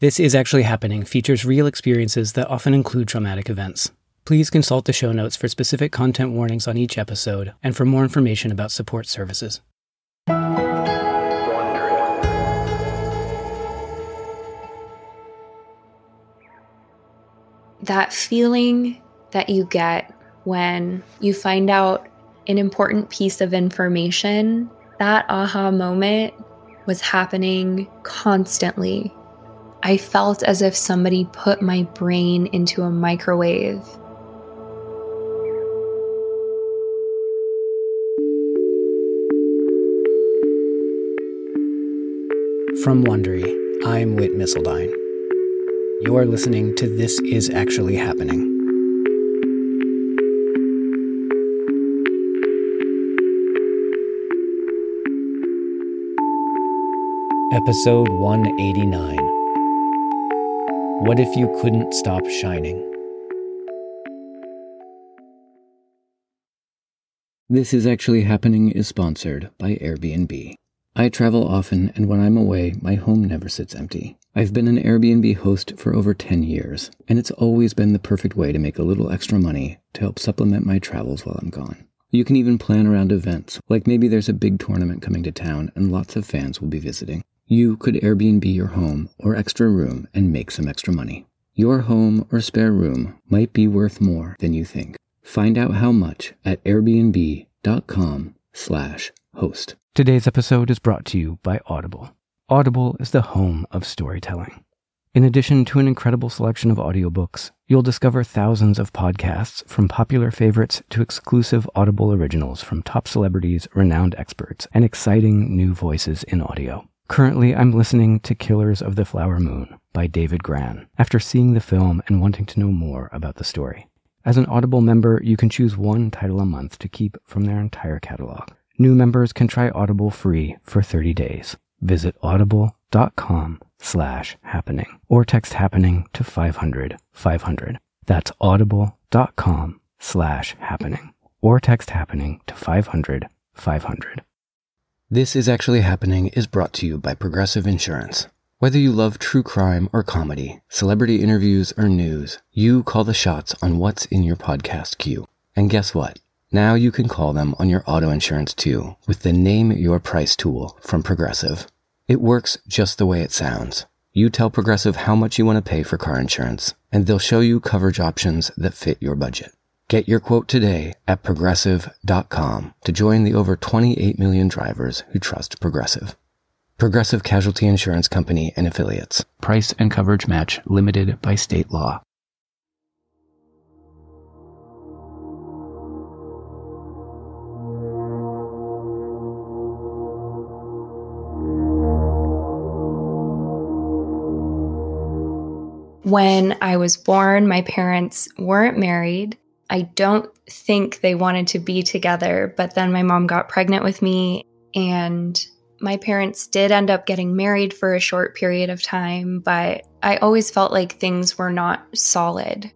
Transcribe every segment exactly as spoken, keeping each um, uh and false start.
This Is Actually Happening features real experiences that often include traumatic events. Please consult the show notes for specific content warnings on each episode and for more information about support services. That feeling that you get when you find out an important piece of information, that aha moment was happening constantly. I felt as if somebody put my brain into a microwave. From Wondery, I'm Whit Missildine. You are listening to This Is Actually Happening. Episode one eighty-nine. What if you couldn't stop shining? This Is Actually Happening is sponsored by Airbnb. I travel often, and when I'm away, my home never sits empty. I've been an Airbnb host for over ten years, and it's always been the perfect way to make a little extra money to help supplement my travels while I'm gone. You can even plan around events, like maybe there's a big tournament coming to town and lots of fans will be visiting. You could Airbnb your home or extra room and make some extra money. Your home or spare room might be worth more than you think. Find out how much at airbnb.com slash host. Today's episode is brought to you by Audible. Audible is the home of storytelling. In addition to an incredible selection of audiobooks, you'll discover thousands of podcasts from popular favorites to exclusive Audible originals from top celebrities, renowned experts, and exciting new voices in audio. Currently, I'm listening to Killers of the Flower Moon by David Grann after seeing the film and wanting to know more about the story. As an Audible member, you can choose one title a month to keep from their entire catalog. New members can try Audible free for thirty days. Visit audible.com slash happening or text happening to five hundred five hundred. That's audible.com slash happening or text happening to five hundred five hundred. This Is Actually Happening is brought to you by Progressive Insurance. Whether you love true crime or comedy, celebrity interviews or news, you call the shots on what's in your podcast queue. And guess what? Now you can call them on your auto insurance too with the Name Your Price tool from Progressive. It works just the way it sounds. You tell Progressive how much you want to pay for car insurance, and they'll show you coverage options that fit your budget. Get your quote today at progressive dot com to join the over twenty-eight million drivers who trust Progressive. Progressive Casualty Insurance Company and Affiliates. Price and coverage match limited by state law. When I was born, my parents weren't married. I don't think they wanted to be together, but then my mom got pregnant with me, and my parents did end up getting married for a short period of time, but I always felt like things were not solid.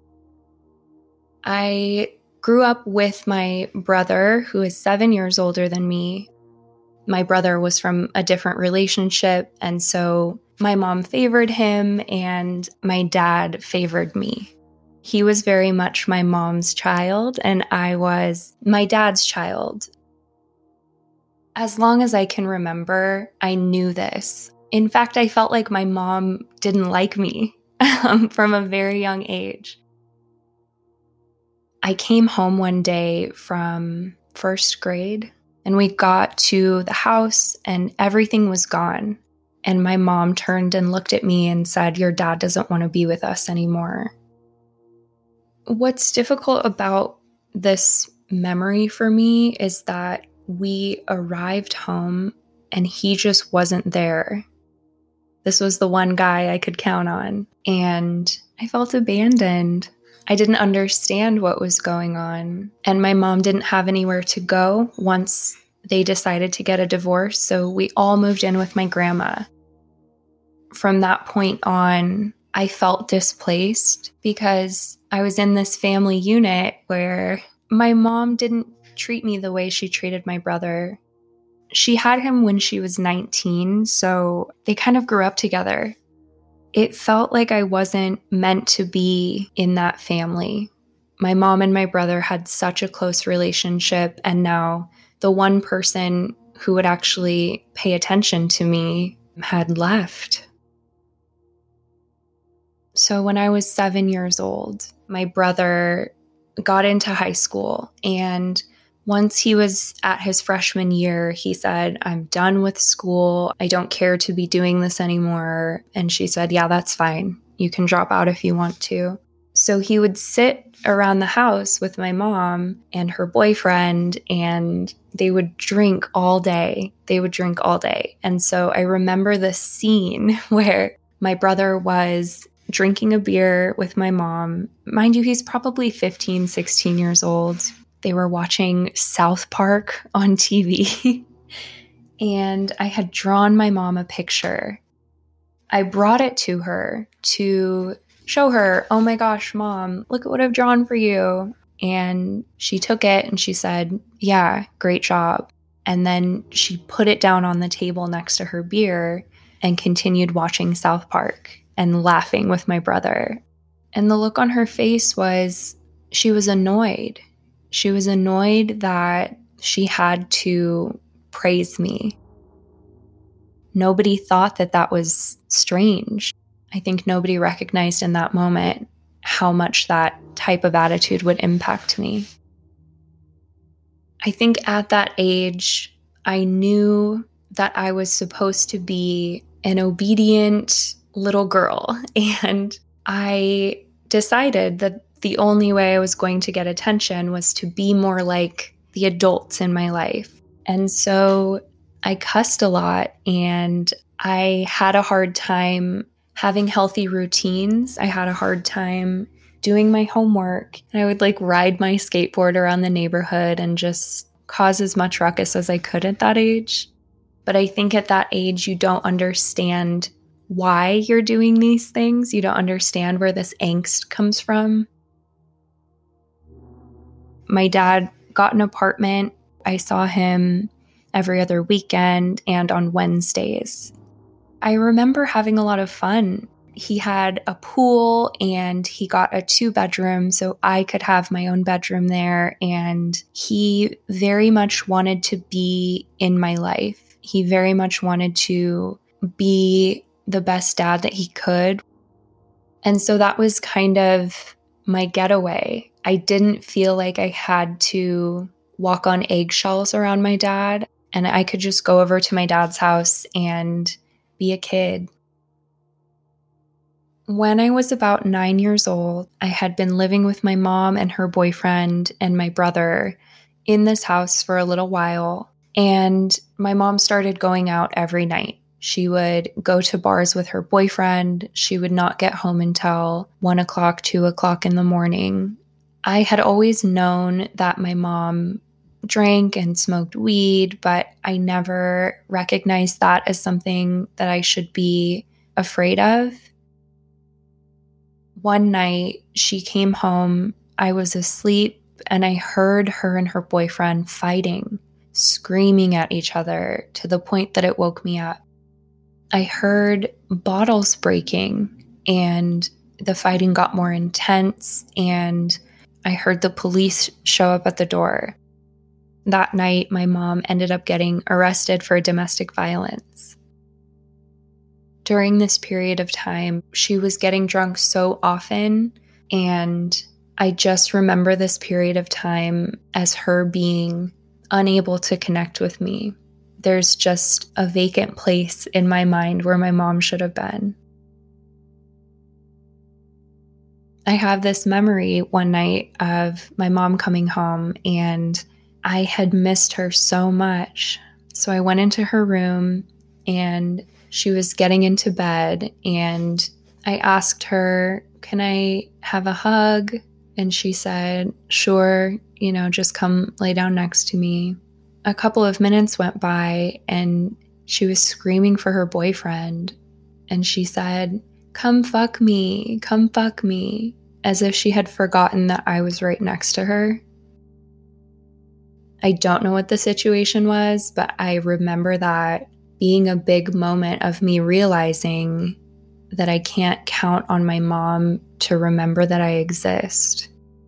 I grew up with my brother, who is seven years older than me. My brother was from a different relationship, and so my mom favored him and my dad favored me. He was very much my mom's child, and I was my dad's child. As long as I can remember, I knew this. In fact, I felt like my mom didn't like me um, from a very young age. I came home one day from first grade, and we got to the house, and everything was gone. And my mom turned and looked at me and said, "Your dad doesn't want to be with us anymore." What's difficult about this memory for me is that we arrived home and he just wasn't there. This was the one guy I could count on, and I felt abandoned. I didn't understand what was going on, and my mom didn't have anywhere to go once they decided to get a divorce, so we all moved in with my grandma. From that point on, I felt displaced because I was in this family unit where my mom didn't treat me the way she treated my brother. She had him when she was nineteen, so they kind of grew up together. It felt like I wasn't meant to be in that family. My mom and my brother had such a close relationship, and now the one person who would actually pay attention to me had left. So when I was seven years old, my brother got into high school, and once he was at his freshman year, he said, "I'm done with school. I don't care to be doing this anymore." And she said, "Yeah, that's fine. You can drop out if you want to." So he would sit around the house with my mom and her boyfriend, and they would drink all day. They would drink all day. And so I remember this scene where my brother was drinking a beer with my mom. Mind you, he's probably fifteen, sixteen years old. They were watching South Park on T V. And I had drawn my mom a picture. I brought it to her to show her, "Oh my gosh, Mom, look at what I've drawn for you." And she took it and she said, "Yeah, great job." And then she put it down on the table next to her beer and continued watching South Park and laughing with my brother. And the look on her face was, she was annoyed. She was annoyed that she had to praise me. Nobody thought that that was strange. I think nobody recognized in that moment how much that type of attitude would impact me. I think at that age, I knew that I was supposed to be an obedient little girl, and I decided that the only way I was going to get attention was to be more like the adults in my life. And so I cussed a lot, and I had a hard time having healthy routines. I had a hard time doing my homework. And I would like ride my skateboard around the neighborhood and just cause as much ruckus as I could at that age. But I think at that age, you don't understand why you're doing these things. You don't understand where this angst comes from. My dad got an apartment. I saw him every other weekend and on Wednesdays. I remember having a lot of fun. He had a pool and he got a two bedroom so I could have my own bedroom there. And he very much wanted to be in my life. He very much wanted to be the best dad that he could. And so that was kind of my getaway. I didn't feel like I had to walk on eggshells around my dad, and I could just go over to my dad's house and be a kid. When I was about nine years old, I had been living with my mom and her boyfriend and my brother in this house for a little while, and my mom started going out every night. She would go to bars with her boyfriend. She would not get home until one o'clock, two o'clock in the morning. I had always known that my mom drank and smoked weed, but I never recognized that as something that I should be afraid of. One night, she came home. I was asleep, and I heard her and her boyfriend fighting, screaming at each other to the point that it woke me up. I heard bottles breaking, and the fighting got more intense, and I heard the police show up at the door. That night, my mom ended up getting arrested for domestic violence. During this period of time, she was getting drunk so often, and I just remember this period of time as her being unable to connect with me. There's just a vacant place in my mind where my mom should have been. I have this memory one night of my mom coming home, and I had missed her so much. So I went into her room, and she was getting into bed, and I asked her, "Can I have a hug?" And she said, "Sure, you know, just come lay down next to me." A couple of minutes went by, and she was screaming for her boyfriend. And she said, "Come fuck me, come fuck me," as if she had forgotten that I was right next to her. I don't know what the situation was, but I remember that being a big moment of me realizing that I can't count on my mom to remember that I exist.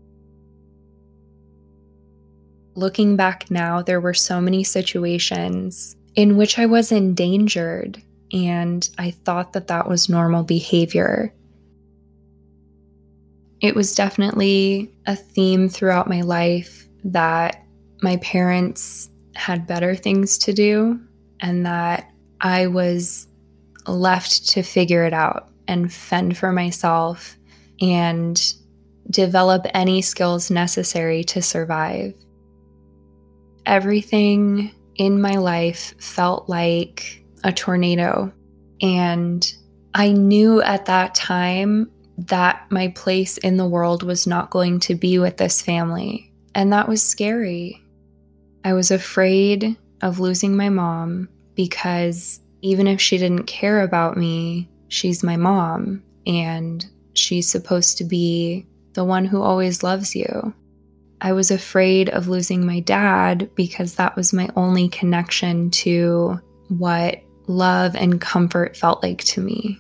Looking back now, there were so many situations in which I was endangered, and I thought that that was normal behavior. It was definitely a theme throughout my life that my parents had better things to do and that I was left to figure it out and fend for myself and develop any skills necessary to survive. Everything in my life felt like a tornado, and I knew at that time that my place in the world was not going to be with this family, and that was scary. I was afraid of losing my mom because even if she didn't care about me, she's my mom, and she's supposed to be the one who always loves you. I was afraid of losing my dad because that was my only connection to what love and comfort felt like to me.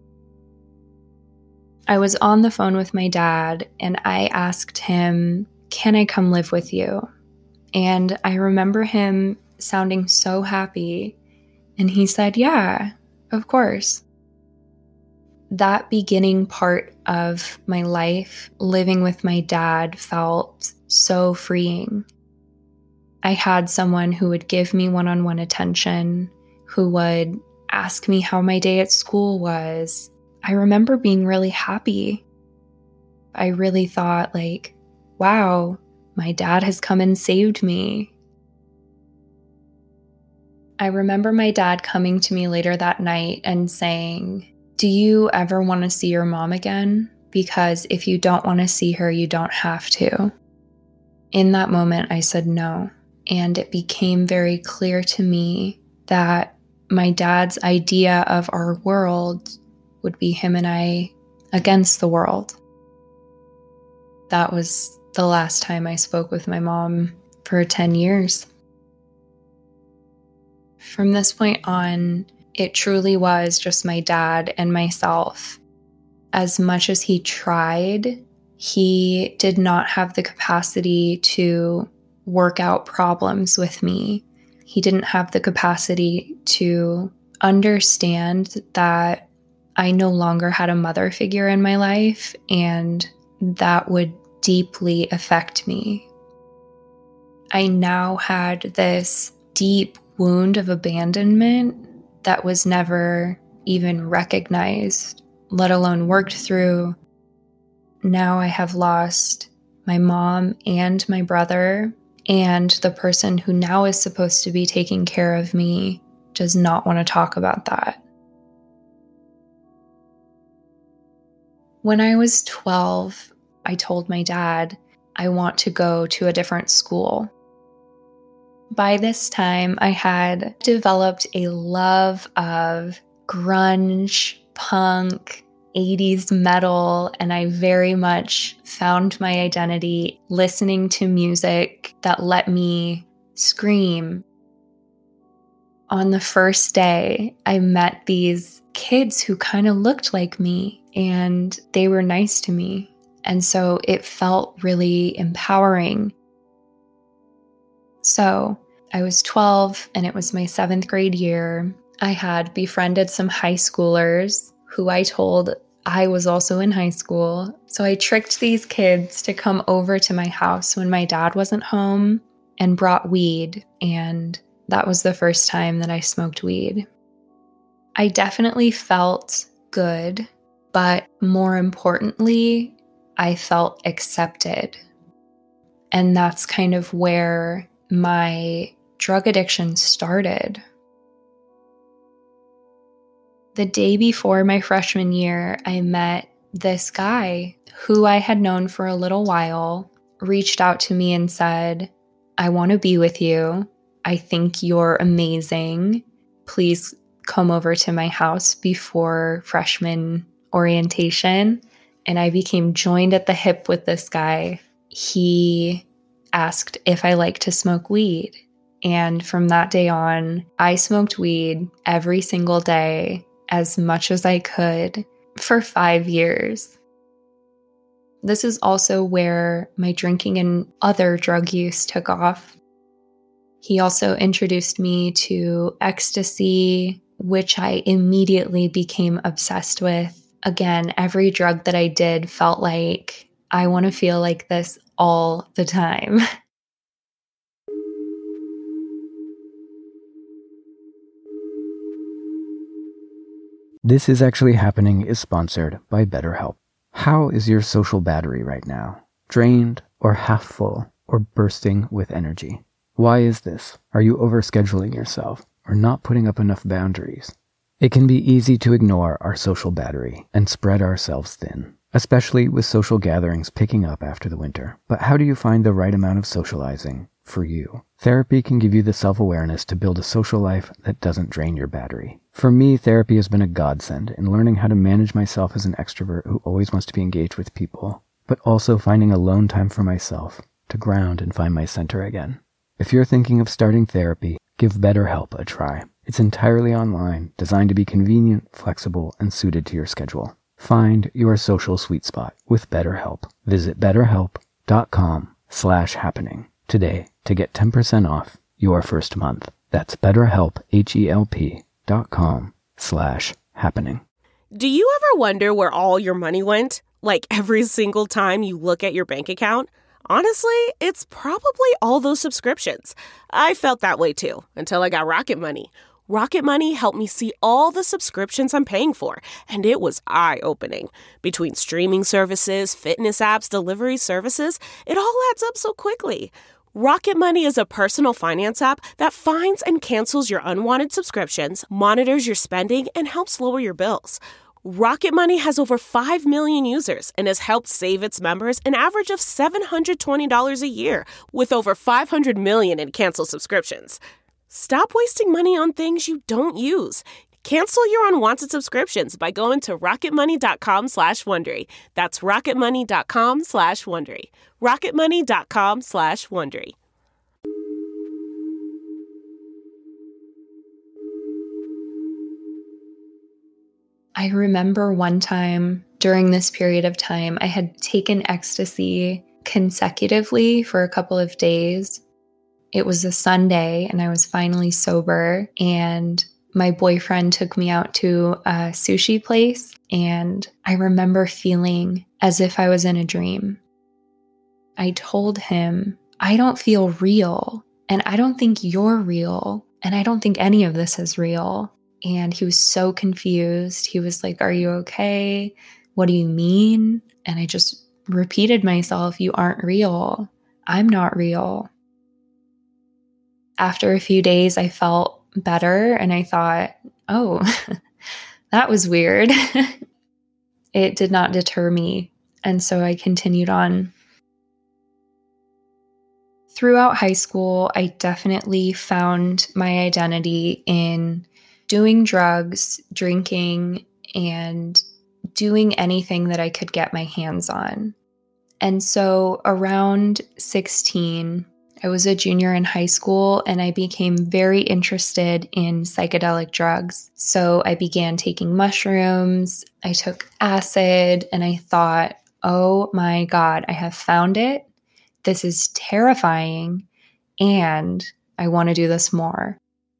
I was on the phone with my dad and I asked him, "Can I come live with you?" And I remember him sounding so happy, and he said, "Yeah, of course." That beginning part of my life, living with my dad, felt so freeing. I had someone who would give me one-on-one attention, who would ask me how my day at school was. I remember being really happy. I really thought, like, wow, my dad has come and saved me. I remember my dad coming to me later that night and saying, "Do you ever want to see your mom again? Because if you don't want to see her, you don't have to." In that moment, I said no. And it became very clear to me that my dad's idea of our world would be him and I against the world. That was the last time I spoke with my mom for ten years. From this point on, it truly was just my dad and myself. As much as he tried, he did not have the capacity to work out problems with me. He didn't have the capacity to understand that I no longer had a mother figure in my life, and that would deeply affect me. I now had this deep wound of abandonment that was never even recognized, let alone worked through. Now I have lost my mom and my brother, and the person who now is supposed to be taking care of me does not want to talk about that. When I was twelve, I told my dad, I want to go to a different school. By this time, I had developed a love of grunge, punk, eighties metal, and I very much found my identity listening to music that let me scream. On the first day, I met these kids who kind of looked like me, and they were nice to me. And so it felt really empowering. So I was twelve, and it was my seventh grade year. I had befriended some high schoolers who I told I was also in high school. So I tricked these kids to come over to my house when my dad wasn't home and brought weed. And that was the first time that I smoked weed. I definitely felt good, but more importantly, I felt accepted. And that's kind of where my drug addiction started. The day before my freshman year, I met this guy who I had known for a little while, reached out to me and said, "I want to be with you. I think you're amazing. Please come over to my house before freshman orientation." And I became joined at the hip with this guy. He asked if I liked to smoke weed. And from that day on, I smoked weed every single day, as much as I could. for five years. This is also where my drinking and other drug use took off. He also introduced me to ecstasy, which I immediately became obsessed with. Again, every drug that I did felt like I want to feel like this all the time. This Is Actually Happening is sponsored by BetterHelp. How is your social battery right now? Drained or half full or bursting with energy? Why is this? Are you overscheduling yourself or not putting up enough boundaries? It can be easy to ignore our social battery and spread ourselves thin, especially with social gatherings picking up after the winter. But how do you find the right amount of socializing for you? Therapy can give you the self-awareness to build a social life that doesn't drain your battery. For me, therapy has been a godsend in learning how to manage myself as an extrovert who always wants to be engaged with people, but also finding alone time for myself to ground and find my center again. If you're thinking of starting therapy, give BetterHelp a try. It's entirely online, designed to be convenient, flexible, and suited to your schedule. Find your social sweet spot with BetterHelp. Visit betterhelp.com slash happening today to get ten percent off your first month. That's betterhelp, H-E-L-P dot com slash happening. Do you ever wonder where all your money went? Like every single time you look at your bank account? Honestly, it's probably all those subscriptions. I felt that way too, until I got Rocket Money. Rocket Money helped me see all the subscriptions I'm paying for, and it was eye-opening. Between streaming services, fitness apps, delivery services, it all adds up so quickly. Rocket Money is a personal finance app that finds and cancels your unwanted subscriptions, monitors your spending, and helps lower your bills. Rocket Money has over five million users and has helped save its members an average of seven hundred twenty dollars a year, with over five hundred million in canceled subscriptions. Stop wasting money on things you don't use. Cancel your unwanted subscriptions by going to rocketmoney.com slash Wondery. That's rocketmoney.com slash Wondery. rocketmoney.com slash Wondery. I remember one time during this period of time, I had taken ecstasy consecutively for a couple of days. It was a Sunday and I was finally sober, and my boyfriend took me out to a sushi place, and I remember feeling as if I was in a dream. I told him, I don't feel real, and I don't think you're real, and I don't think any of this is real. And he was so confused. He was like, are you okay? What do you mean? And I just repeated myself, you aren't real. I'm not real. After a few days, I felt better and I thought, oh, that was weird. It did not deter me. And so I continued on. Throughout high school, I definitely found my identity in doing drugs, drinking, and doing anything that I could get my hands on. And so around sixteen, I was a junior in high school and I became very interested in psychedelic drugs. So I began taking mushrooms, I took acid, and I thought, oh my God, I have found it. This is terrifying, and I want to do this more.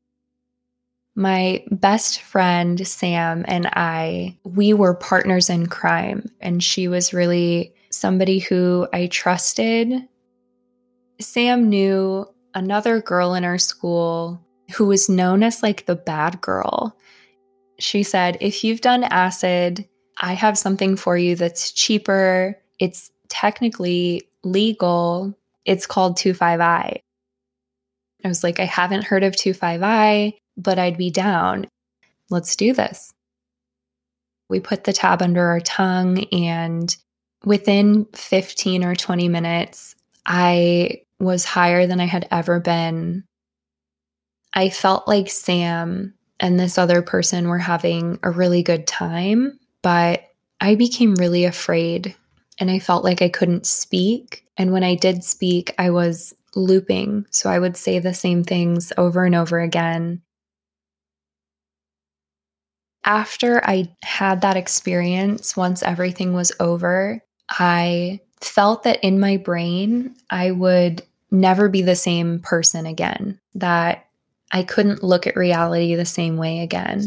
My best friend, Sam, and I, we were partners in crime, and she was really somebody who I trusted. Sam knew another girl in our school who was known as like the bad girl. She said, if you've done acid, I have something for you that's cheaper. It's technically legal. It's called two five I. I was like, I haven't heard of two five I, but I'd be down. Let's do this. We put the tab under our tongue, and within fifteen or twenty minutes, I was higher than I had ever been. I felt like Sam and this other person were having a really good time, but I became really afraid and I felt like I couldn't speak. And when I did speak, I was looping. So I would say the same things over and over again. After I had that experience, once everything was over, I felt that in my brain, I would never be the same person again, that I couldn't look at reality the same way again.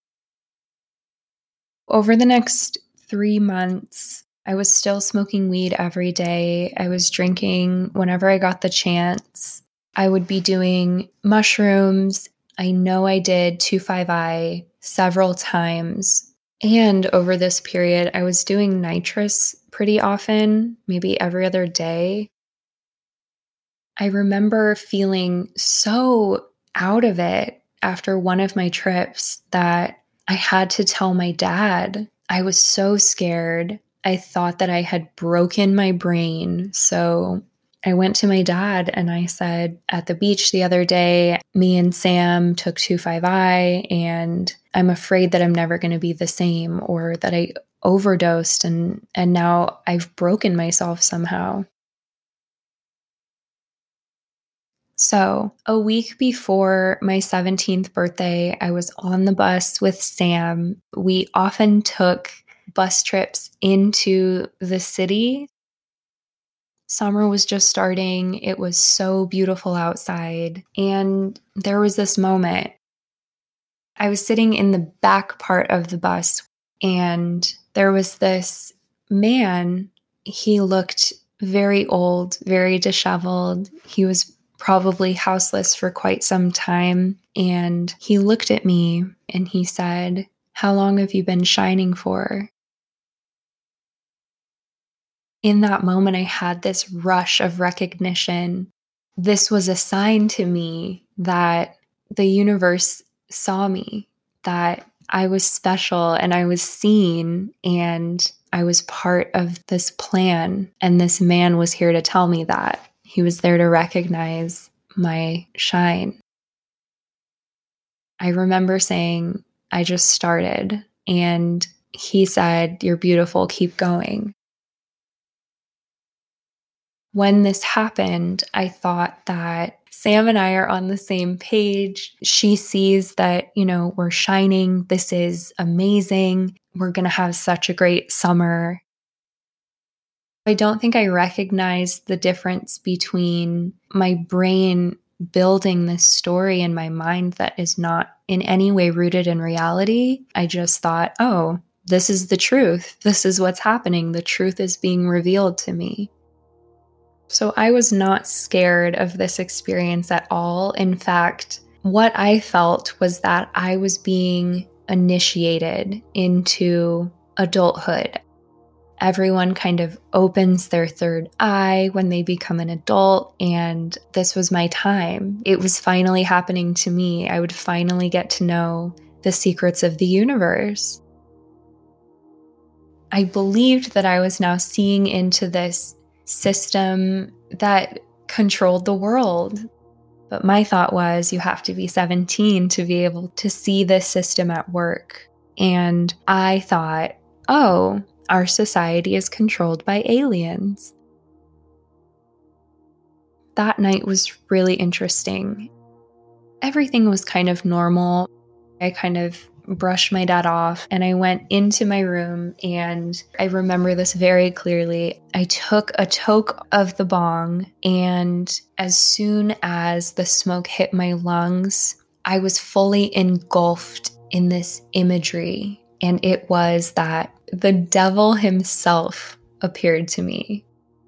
Over the next three months, I was still smoking weed every day. I was drinking whenever I got the chance. I would be doing mushrooms. I know I did two five I several times. And over this period, I was doing nitrous pretty often, maybe every other day. I remember feeling so out of it after one of my trips that I had to tell my dad. I was so scared. I thought that I had broken my brain. So I went to my dad and I said, at the beach the other day, me and Sam took two five I and I'm afraid that I'm never going to be the same, or that I overdosed and, and now I've broken myself somehow. So a week before my seventeenth birthday, I was on the bus with Sam. We often took bus trips into the city. Summer was just starting. It was so beautiful outside. And there was this moment. I was sitting in the back part of the bus, and there was this man. He looked very old, very disheveled. He was probably houseless for quite some time. And he looked at me and he said, "How long have you been shining for?" In that moment, I had this rush of recognition. This was a sign to me that the universe saw me, that I was special and I was seen and I was part of this plan. And this man was here to tell me that. He was there to recognize my shine. I remember saying, "I just started." And he said, "You're beautiful, keep going." When this happened, I thought that Sam and I are on the same page. She sees that, you know, we're shining. This is amazing. We're going to have such a great summer. I don't think I recognized the difference between my brain building this story in my mind that is not in any way rooted in reality. I just thought, oh, this is the truth. This is what's happening. The truth is being revealed to me. So I was not scared of this experience at all. In fact, what I felt was that I was being initiated into adulthood. Everyone kind of opens their third eye when they become an adult, and this was my time. It was finally happening to me. I would finally get to know the secrets of the universe. I believed that I was now seeing into this system that controlled the world. But my thought was, you have to be seventeen to be able to see this system at work. And I thought, oh, our society is controlled by aliens. That night was really interesting. Everything was kind of normal. I kind of brushed my dad off and I went into my room, and I remember this very clearly. I took a toke of the bong, and as soon as the smoke hit my lungs, I was fully engulfed in this imagery. And it was that the devil himself appeared to me.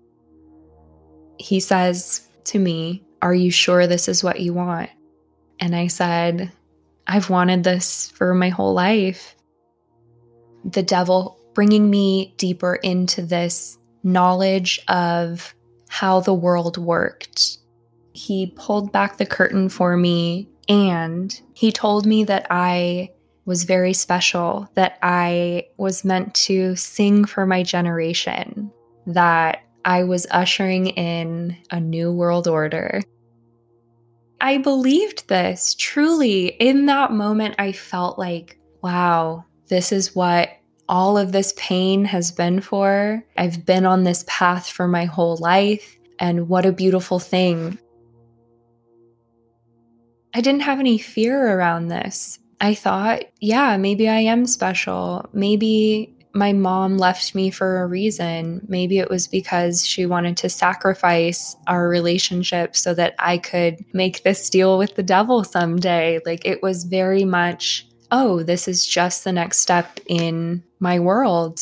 He says to me, "Are you sure this is what you want?" And I said, "I've wanted this for my whole life." The devil bringing me deeper into this knowledge of how the world worked. He pulled back the curtain for me, and he told me that I was very special, that I was meant to sing for my generation, that I was ushering in a new world order. I believed this, truly. In that moment, I felt like, wow, this is what all of this pain has been for. I've been on this path for my whole life, and what a beautiful thing. I didn't have any fear around this I thought, yeah, maybe I am special. Maybe my mom left me for a reason. Maybe it was because she wanted to sacrifice our relationship so that I could make this deal with the devil someday. Like, it was very much, oh, this is just the next step in my world.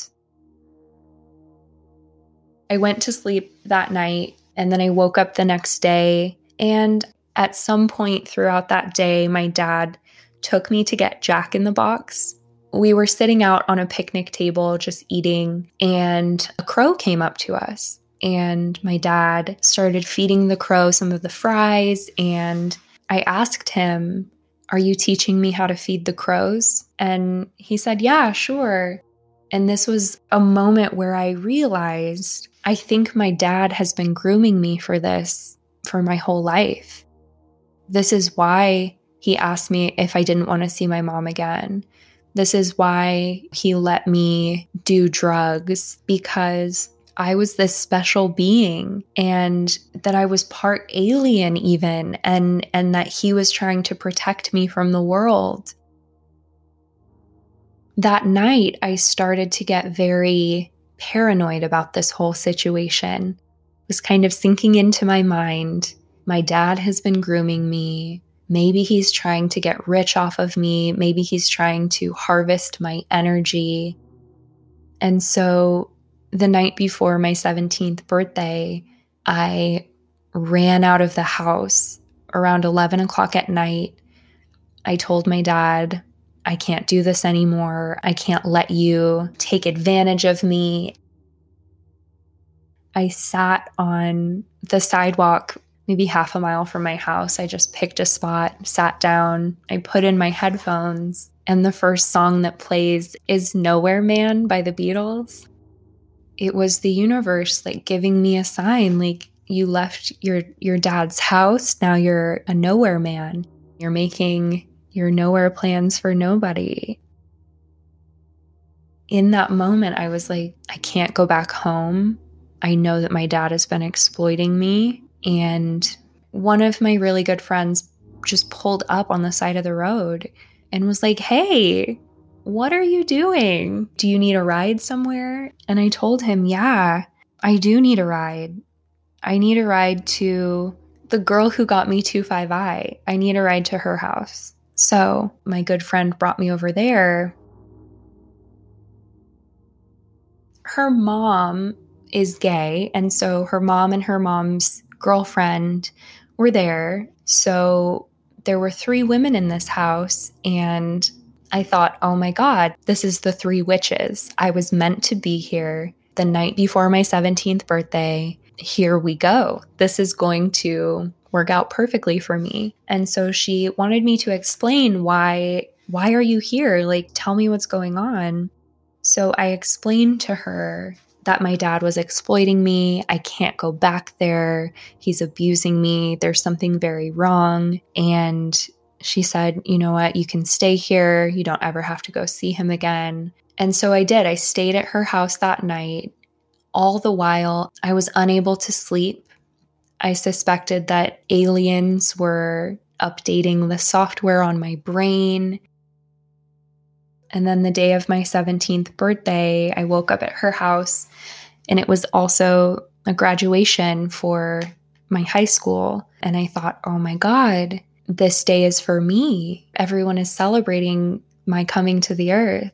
I went to sleep that night, and then I woke up the next day. And at some point throughout that day, my dad took me to get Jack in the Box. We were sitting out on a picnic table just eating, and a crow came up to us. And my dad started feeding the crow some of the fries. And I asked him, "Are you teaching me how to feed the crows?" And he said, "Yeah, sure." And this was a moment where I realized, I think my dad has been grooming me for this for my whole life. This is why he asked me if I didn't want to see my mom again. This is why he let me do drugs, because I was this special being, and that I was part alien even, and, and that he was trying to protect me from the world. That night, I started to get very paranoid about this whole situation. It was kind of sinking into my mind. My dad has been grooming me. Maybe he's trying to get rich off of me. Maybe he's trying to harvest my energy. And so the night before my seventeenth birthday, I ran out of the house around eleven o'clock at night. I told my dad, "I can't do this anymore. I can't let you take advantage of me." I sat on the sidewalk maybe half a mile from my house. I just picked a spot, sat down, I put in my headphones, and the first song that plays is Nowhere Man by the Beatles. It was the universe like giving me a sign, like, you left your your dad's house, now you're a nowhere man. You're making your nowhere plans for nobody. In that moment, I was like, I can't go back home. I know that my dad has been exploiting me. And one of my really good friends just pulled up on the side of the road and was like, "Hey, what are you doing? Do you need a ride somewhere?" And I told him, yeah, I do need a ride. I need a ride to the girl who got me two five I. I need a ride to her house. So my good friend brought me over there. Her mom is gay, and so her mom and her mom's girlfriend were there. So there were three women in this house, and I thought, oh my God, this is the three witches. I was meant to be here the night before my seventeenth birthday. Here we go. This is going to work out perfectly for me. And so she wanted me to explain why, why are you here? Like, tell me what's going on. So I explained to her that my dad was exploiting me. I can't go back there. He's abusing me. There's something very wrong. And she said, "You know what? You can stay here. You don't ever have to go see him again." And so I did. I stayed at her house that night. All the while, I was unable to sleep. I suspected that aliens were updating the software on my brain. And then the day of my seventeenth birthday, I woke up at her house, and it was also a graduation for my high school. And I thought, oh my God, this day is for me. Everyone is celebrating my coming to the earth.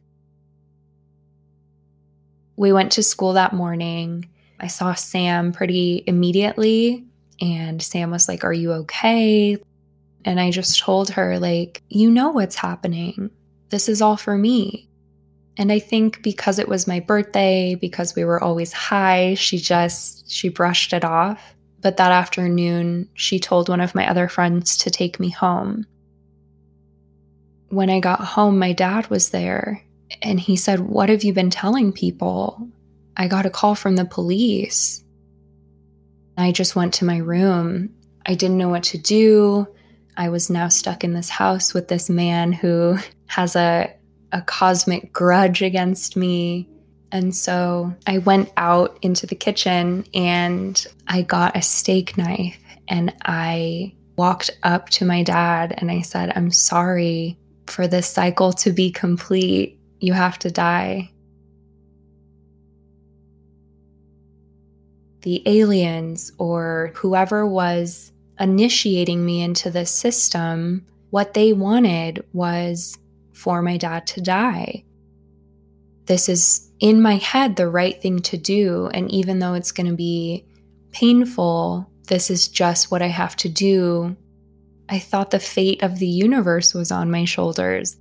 We went to school that morning. I saw Sam pretty immediately, and Sam was like, "Are you okay?" And I just told her, like, you know what's happening. This is all for me. And I think because it was my birthday, because we were always high, she just, she brushed it off. But that afternoon, she told one of my other friends to take me home. When I got home, my dad was there, and he said, "What have you been telling people?" I got a call from the police. I just went to my room. I didn't know what to do. I was now stuck in this house with this man who has a, a cosmic grudge against me. And so I went out into the kitchen, and I got a steak knife, and I walked up to my dad and I said, "I'm sorry for this cycle to be complete, you have to die. The aliens or whoever was initiating me into this system, what they wanted was for my dad to die. This is, in my head, the right thing to do. And even though it's going to be painful, this is just what I have to do. I thought the fate of the universe was on my shoulders.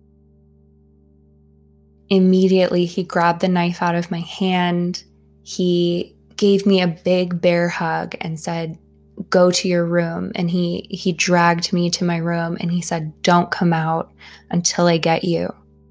Immediately, he grabbed the knife out of my hand. He gave me a big bear hug and said, "Go to your room." And he, he dragged me to my room and he said, "Don't come out until I get you."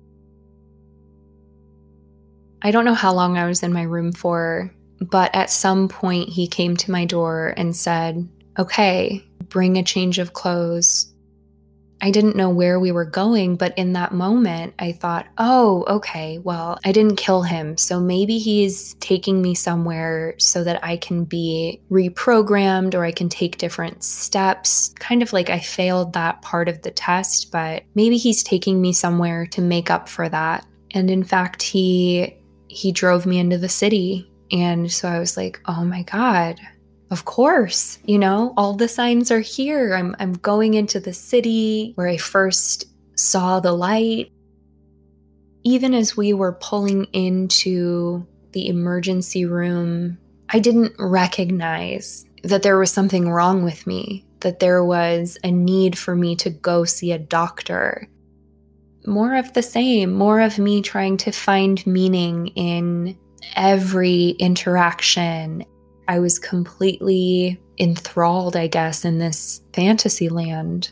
I don't know how long I was in my room for, but at some point he came to my door and said, "Okay, bring a change of clothes." I didn't know where we were going, but in that moment I thought, oh, okay, well, I didn't kill him, so maybe he's taking me somewhere so that I can be reprogrammed or I can take different steps. Kind of like I failed that part of the test, but maybe he's taking me somewhere to make up for that. And in fact, he he drove me into the city. And so I was like, oh my God, of course, you know, all the signs are here. I'm I'm going into the city where I first saw the light. Even as we were pulling into the emergency room, I didn't recognize that there was something wrong with me, that there was a need for me to go see a doctor. More of the same, more of me trying to find meaning in every interaction. I was completely enthralled, I guess, in this fantasy land.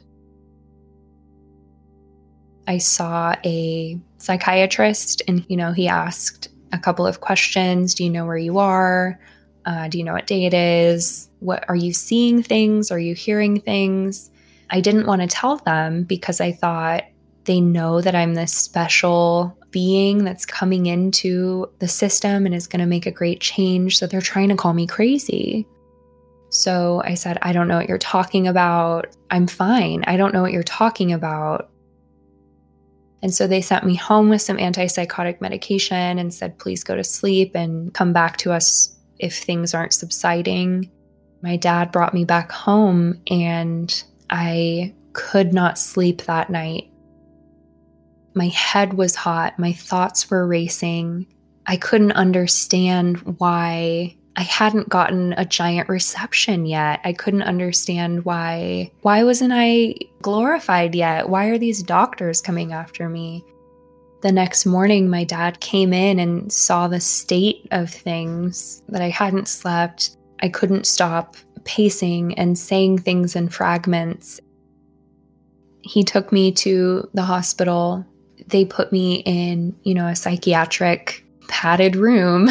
I saw a psychiatrist and, you know, he asked a couple of questions. Do you know where you are? Uh, do you know what day it is? What are you seeing things? Are you hearing things? I didn't want to tell them because I thought they know that I'm this special being that's coming into the system and is going to make a great change. So they're trying to call me crazy. So I said, I don't know what you're talking about. I'm fine. I don't know what you're talking about. And so they sent me home with some antipsychotic medication and said, please go to sleep and come back to us if things aren't subsiding. My dad brought me back home and I could not sleep that night. My head was hot. My thoughts were racing. I couldn't understand why I hadn't gotten a giant reception yet. I couldn't understand why, why wasn't I glorified yet? Why are these doctors coming after me? The next morning, my dad came in and saw the state of things, that I hadn't slept. I couldn't stop pacing and saying things in fragments. He took me to the hospital. They put me in, you know, a psychiatric padded room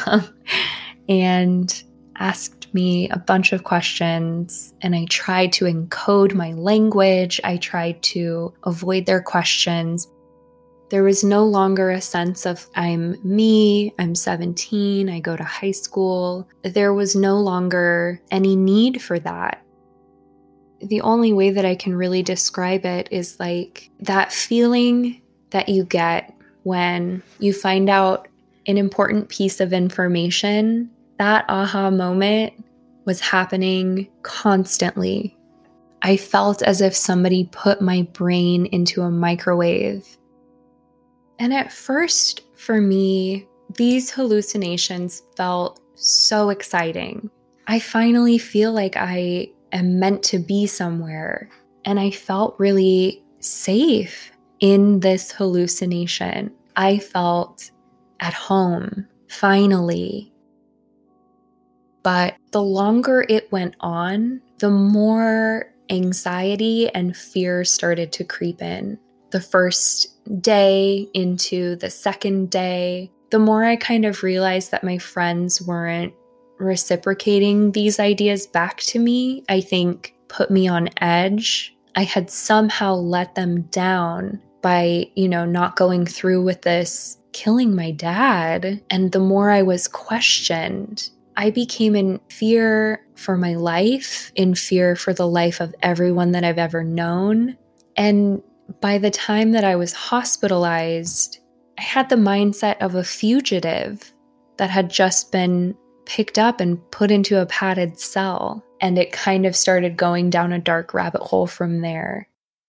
and asked me a bunch of questions. And I tried to encode my language. I tried to avoid their questions. There was no longer a sense of I'm me, I'm seventeen, I go to high school. There was no longer any need for that. The only way that I can really describe it is like that feeling that you get when you find out an important piece of information. That aha moment was happening constantly. I felt as if somebody put my brain into a microwave. And at first, for me, these hallucinations felt so exciting. I finally feel like I am meant to be somewhere. And I felt really safe in this hallucination. I felt at home, finally. But the longer it went on, the more anxiety and fear started to creep in. The first day into the second day, the more I kind of realized that my friends weren't reciprocating these ideas back to me, I think put me on edge. I had somehow let them down by, you know, not going through with this killing my dad. And the more I was questioned, I became in fear for my life, in fear for the life of everyone that I've ever known. And by the time that I was hospitalized, I had the mindset of a fugitive that had just been picked up and put into a padded cell. And it kind of started going down a dark rabbit hole from there.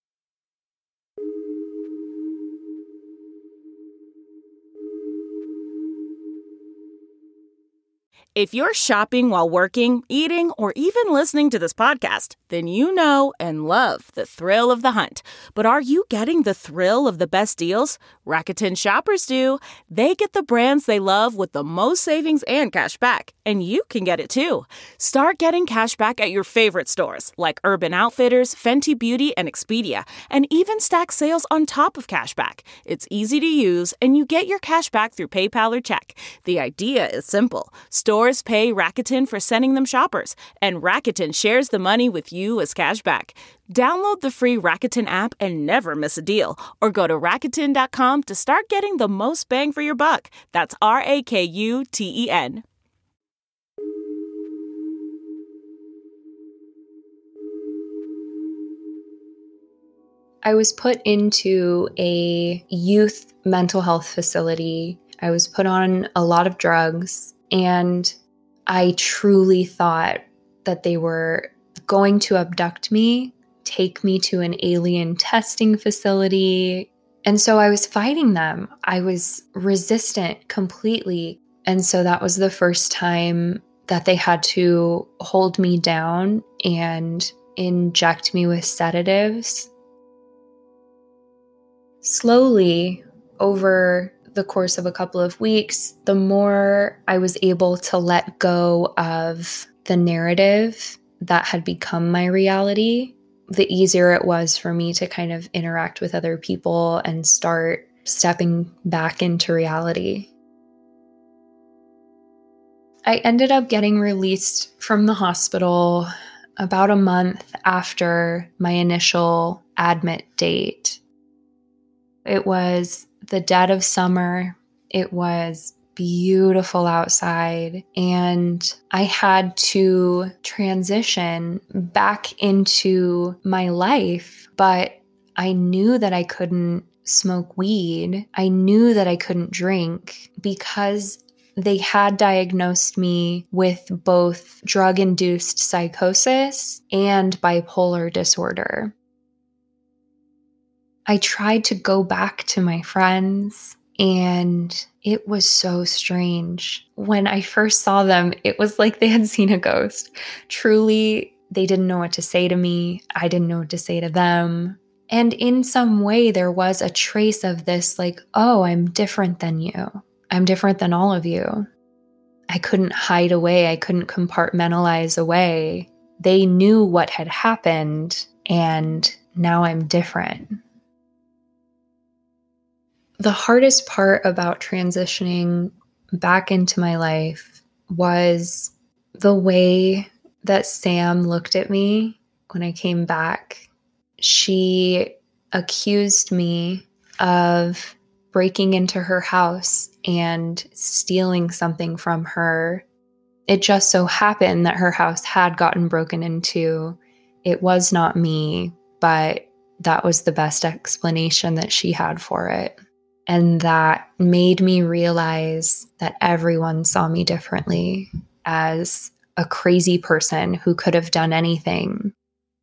If you're shopping while working, eating, or even listening to this podcast, then you know and love the thrill of the hunt. But are you getting the thrill of the best deals? Rakuten shoppers do. They get the brands they love with the most savings and cash back. And you can get it too. Start getting cash back at your favorite stores like Urban Outfitters, Fenty Beauty, and Expedia, and even stack sales on top of cash back. It's easy to use, and you get your cash back through PayPal or check. The idea is simple. Stores pay Rakuten for sending them shoppers, and Rakuten shares the money with you as cash back. Download the free Rakuten app and never miss a deal, or go to Rakuten dot com to start getting the most bang for your buck. That's R A K U T E N. I was put into a youth mental health facility. I was put on a lot of drugs, and I truly thought that they were going to abduct me, take me to an alien testing facility. And so I was fighting them. I was resistant completely. And so that was the first time that they had to hold me down and inject me with sedatives. Slowly, over the course of a couple of weeks, the more I was able to let go of the narrative that had become my reality, the easier it was for me to kind of interact with other people and start stepping back into reality. I ended up getting released from the hospital about a month after my initial admit date. It was the dead of summer. It was beautiful outside, and I had to transition back into my life, but I knew that I couldn't smoke weed. I knew that I couldn't drink because they had diagnosed me with both drug-induced psychosis and bipolar disorder. I tried to go back to my friends, and it was so strange. When I first saw them, it was like they had seen a ghost. Truly, they didn't know what to say to me. I didn't know what to say to them. And in some way, there was a trace of this, like, oh, I'm different than you. I'm different than all of you. I couldn't hide away. I couldn't compartmentalize away. They knew what had happened, and now I'm different. The hardest part about transitioning back into my life was the way that Sam looked at me when I came back. She accused me of breaking into her house and stealing something from her. It just so happened that her house had gotten broken into. It was not me, but that was the best explanation that she had for it. And that made me realize that everyone saw me differently, as a crazy person who could have done anything.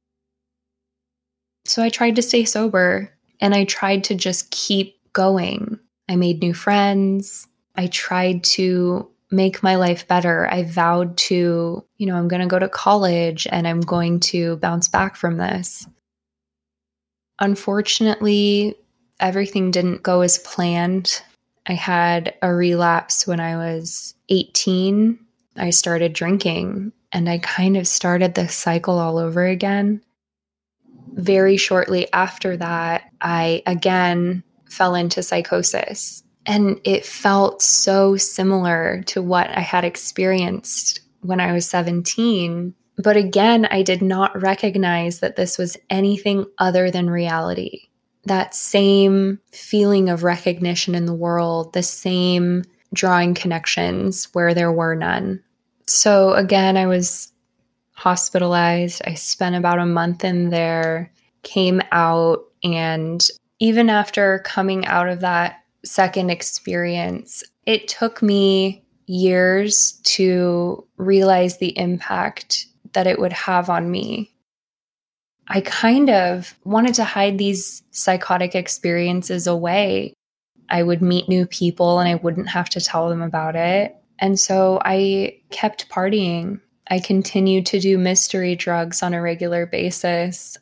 So I tried to stay sober, and I tried to just keep going. I made new friends. I tried to make my life better. I vowed to, you know, I'm going to go to college and I'm going to bounce back from this. Unfortunately, everything didn't go as planned. I had a relapse when I was eighteen. I started drinking, and I kind of started this cycle all over again. Very shortly after that, I again fell into psychosis, and it felt so similar to what I had experienced when I was seventeen. But again, I did not recognize that this was anything other than reality. That same feeling of recognition in the world, the same drawing connections where there were none. So again, I was hospitalized. I spent about a month in there, came out, And even after coming out of that second experience, it took me years to realize the impact that it would have on me. I kind of wanted to hide these psychotic experiences away. I would meet new people and I wouldn't have to tell them about it. And so I kept partying. I continued to do mystery drugs on a regular basis.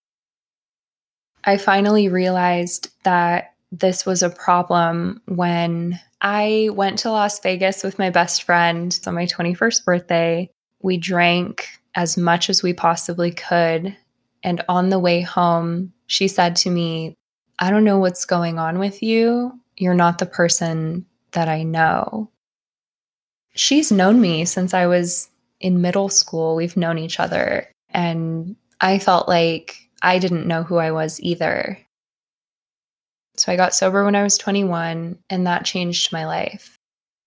I finally realized that this was a problem when I went to Las Vegas with my best friend on my twenty-first birthday. We drank as much as we possibly could. And on the way home, she said to me, "I don't know what's going on with you. You're not the person that I know." She's known me since I was in middle school. We've known each other. And I felt like I didn't know who I was either. So I got sober when I was twenty-one, and that changed my life.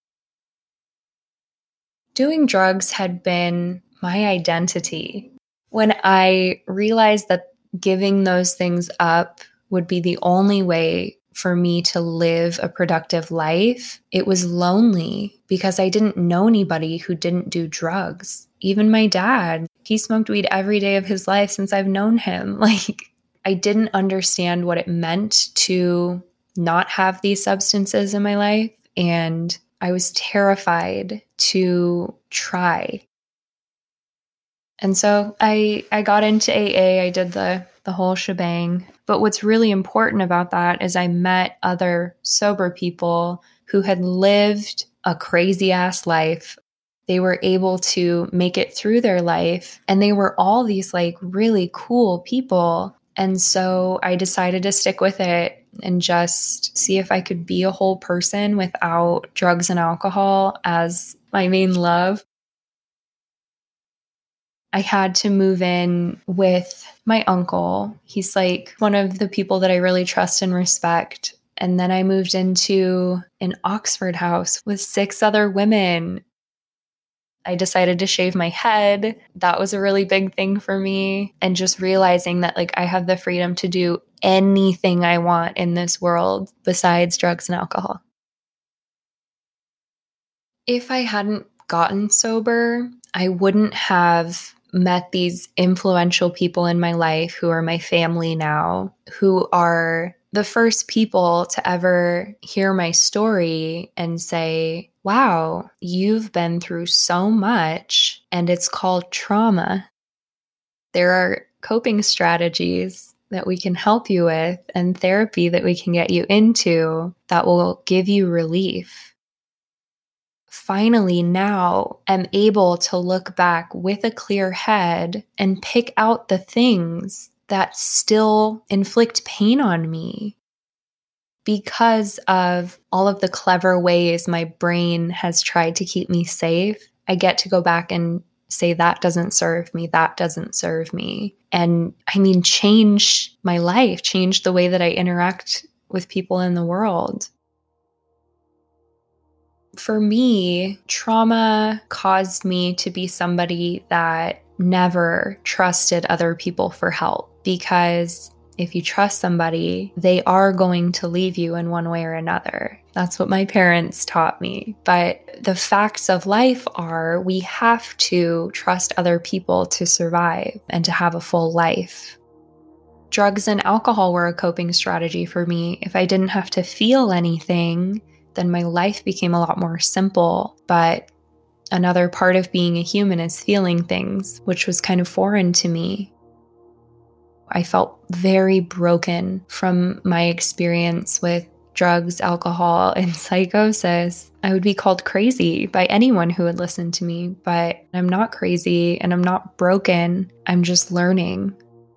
Doing drugs had been my identity. When I realized that giving those things up would be the only way for me to live a productive life, it was lonely because I didn't know anybody who didn't do drugs. Even my dad, he smoked weed every day of his life since I've known him. Like, I didn't understand what it meant to not have these substances in my life, and I was terrified to try. And so I I got into A A, I did the the whole shebang. But what's really important about that is I met other sober people who had lived a crazy ass life. They were able to make it through their life, and they were all these like really cool people. And so I decided to stick with it and just see if I could be a whole person without drugs and alcohol as my main love. I had to move in with my uncle. He's like one of the people that I really trust and respect. And then I moved into an Oxford house with six other women. I decided to shave my head. That was a really big thing for me. And just realizing that like I have the freedom to do anything I want in this world besides drugs and alcohol. If I hadn't gotten sober, I wouldn't have met these influential people in my life who are my family now, who are the first people to ever hear my story and say, "Wow, you've been through so much and it's called trauma. There are coping strategies that we can help you with and therapy that we can get you into that will give you relief." Finally, now I'm able to look back with a clear head and pick out the things that still inflict pain on me because of all of the clever ways my brain has tried to keep me safe. I get to go back and say, that doesn't serve me, that doesn't serve me. And I mean, change my life, change the way that I interact with people in the world. For me, trauma caused me to be somebody that never trusted other people for help, because if you trust somebody, they are going to leave you in one way or another. That's what my parents taught me. But the facts of life are we have to trust other people to survive and to have a full life. Drugs and alcohol were a coping strategy for me. If I didn't have to feel anything, then my life became a lot more simple. But another part of being a human is feeling things, which was kind of foreign to me. I felt very broken from my experience with drugs, alcohol, and psychosis. I would be called crazy by anyone who would listen to me, but I'm not crazy and I'm not broken. I'm just learning.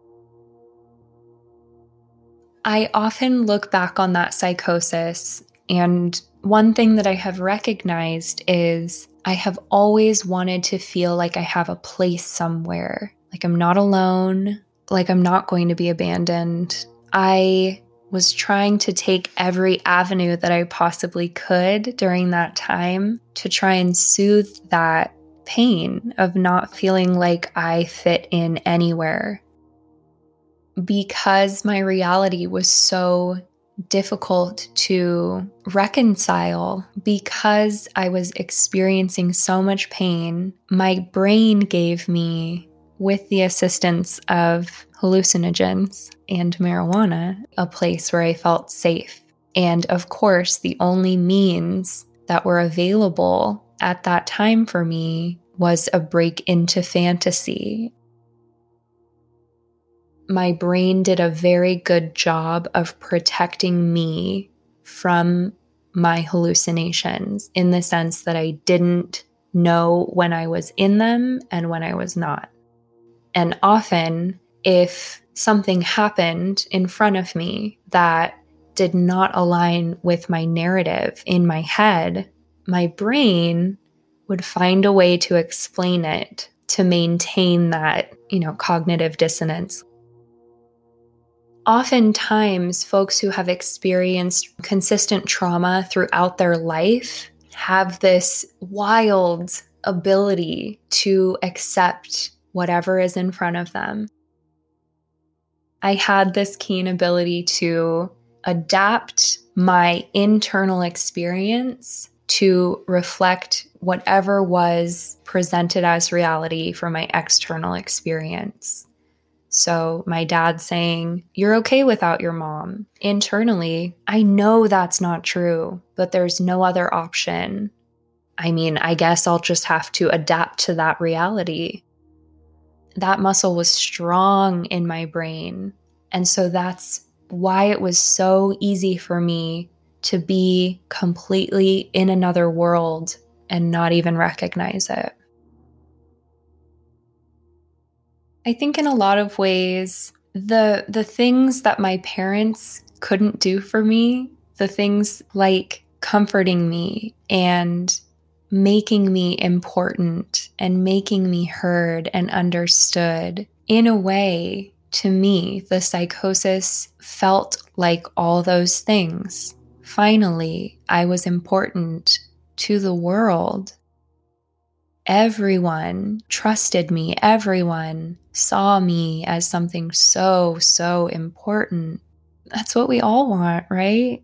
I often look back on that psychosis, and one thing that I have recognized is I have always wanted to feel like I have a place somewhere, like I'm not alone, like I'm not going to be abandoned. I was trying to take every avenue that I possibly could during that time to try and soothe that pain of not feeling like I fit in anywhere. because my reality was so difficult to reconcile, because I was experiencing so much pain, my brain gave me, with the assistance of hallucinogens and marijuana, a place where I felt safe. And of course, the only means that were available at that time for me was a break into fantasy. My brain did a very good job of protecting me from my hallucinations, in the sense that I didn't know when I was in them and when I was not. And often, if something happened in front of me that did not align with my narrative in my head, my brain would find a way to explain it to maintain that, you know, cognitive dissonance. Oftentimes, folks who have experienced consistent trauma throughout their life have this wild ability to accept whatever is in front of them. I had this keen ability to adapt my internal experience to reflect whatever was presented as reality for my external experience. So my dad saying, "You're okay without your mom." Internally, I know that's not true, but there's no other option. I mean, I guess I'll just have to adapt to that reality. That muscle was strong in my brain. And so that's why it was so easy for me to be completely in another world and not even recognize it. I think in a lot of ways, the the things that my parents couldn't do for me, the things like comforting me and making me important and making me heard and understood, in a way, to me, the psychosis felt like all those things. Finally, I was important to the world. Everyone trusted me. Everyone saw me as something so, so important. That's what we all want, right?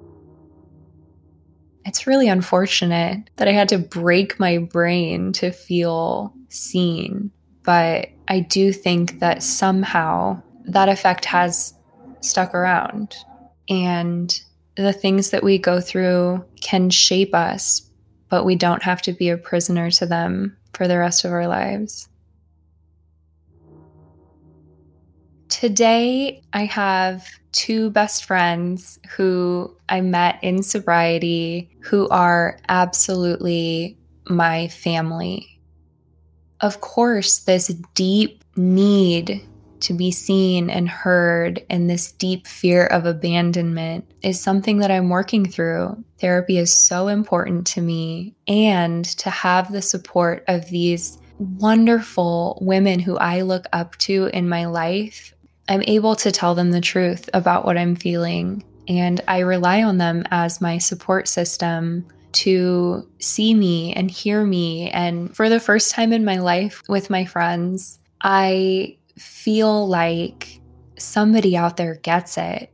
It's really unfortunate that I had to break my brain to feel seen. But I do think that somehow that effect has stuck around. And the things that we go through can shape us, but we don't have to be a prisoner to them for the rest of our lives. Today, I have two best friends who I met in sobriety who are absolutely my family. Of course, this deep need to be seen and heard and this deep fear of abandonment is something that I'm working through. Therapy is so important to me, and to have the support of these wonderful women who I look up to in my life, I'm able to tell them the truth about what I'm feeling, and I rely on them as my support system to see me and hear me. And for the first time in my life with my friends, I feel like somebody out there gets it.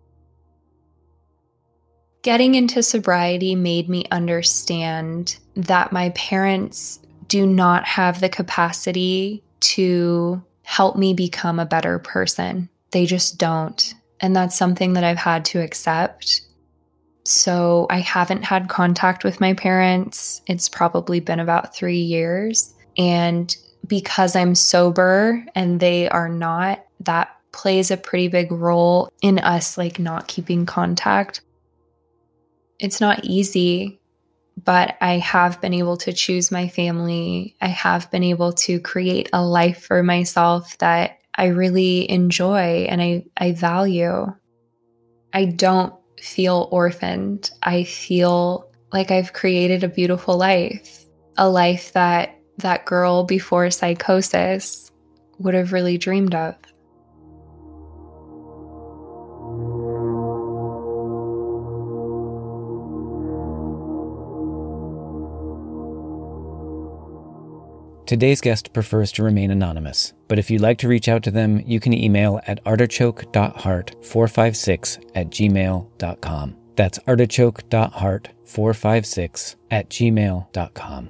Getting into sobriety made me understand that my parents do not have the capacity to help me become a better person. They just don't. And that's something that I've had to accept. So I haven't had contact with my parents. It's probably been about three years. And because I'm sober and they are not, that plays a pretty big role in us like not keeping contact. It's not easy, but I have been able to choose my family. I have been able to create a life for myself that I really enjoy and I, I value. I don't feel orphaned. I feel like I've created a beautiful life, a life that that girl before psychosis would have really dreamed of. Today's guest prefers to remain anonymous, but if you'd like to reach out to them, you can email at artichoke dot heart four five six at gmail dot com. That's artichoke dot heart four five six at gmail dot com.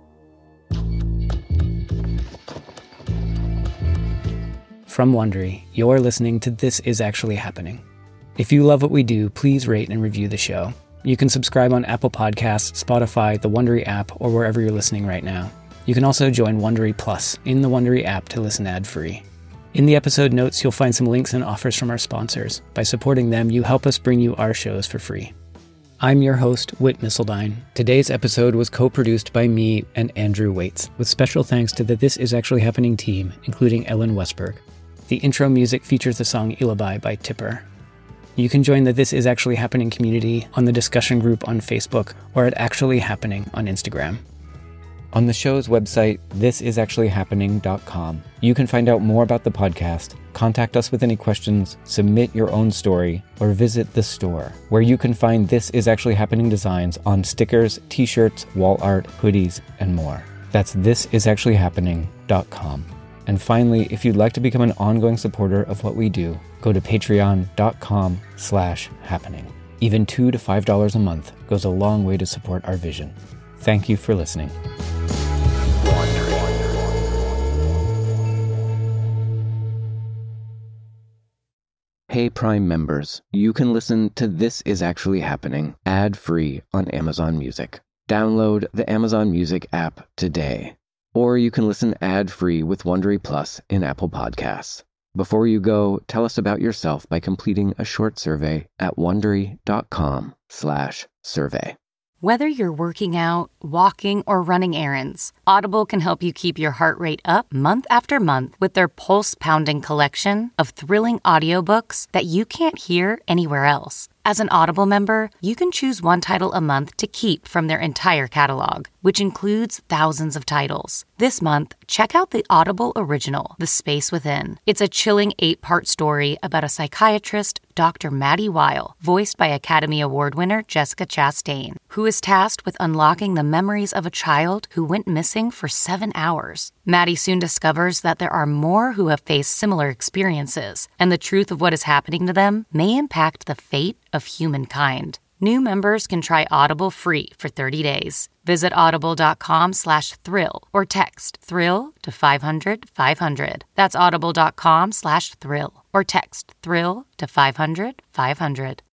From Wondery, you're listening to This Is Actually Happening. If you love what we do, please rate and review the show. You can subscribe on Apple Podcasts, Spotify, the Wondery app, or wherever you're listening right now. You can also join Wondery Plus in the Wondery app to listen ad-free. In the episode notes, you'll find some links and offers from our sponsors. By supporting them, you help us bring you our shows for free. I'm your host, Whit Missildine. Today's episode was co-produced by me and Andrew Waits, with special thanks to the This Is Actually Happening team, including Ellen Westberg. The intro music features the song Ilabai by Tipper. You can join the This Is Actually Happening community on the discussion group on Facebook or at Actually Happening on Instagram. On the show's website, this is actually happening dot com, you can find out more about the podcast, contact us with any questions, submit your own story, or visit the store, where you can find This Is Actually Happening designs on stickers, t-shirts, wall art, hoodies, and more. That's this is actually happening dot com. And finally, if you'd like to become an ongoing supporter of what we do, go to patreon dot com slash happening. Even two to five dollars a month goes a long way to support our vision. Thank you for listening. Hey Prime members, you can listen to This Is Actually Happening ad-free on Amazon Music. Download the Amazon Music app today. Or you can listen ad-free with Wondery Plus in Apple Podcasts. Before you go, tell us about yourself by completing a short survey at wondery dot com slash survey. Whether you're working out, walking, or running errands, Audible can help you keep your heart rate up month after month with their pulse-pounding collection of thrilling audiobooks that you can't hear anywhere else. As an Audible member, you can choose one title a month to keep from their entire catalog, which includes thousands of titles. This month, check out the Audible original, The Space Within. It's a chilling eight-part story about a psychiatrist, Doctor Maddie Weil, voiced by Academy Award winner Jessica Chastain, who is tasked with unlocking the memories of a child who went missing for seven hours. Maddie soon discovers that there are more who have faced similar experiences, and the truth of what is happening to them may impact the fate of humankind. New members can try Audible free for thirty days. Visit audible dot com slash thrill or text thrill to five hundred five hundred. That's audible dot com slash thrill or text thrill to five hundred five hundred.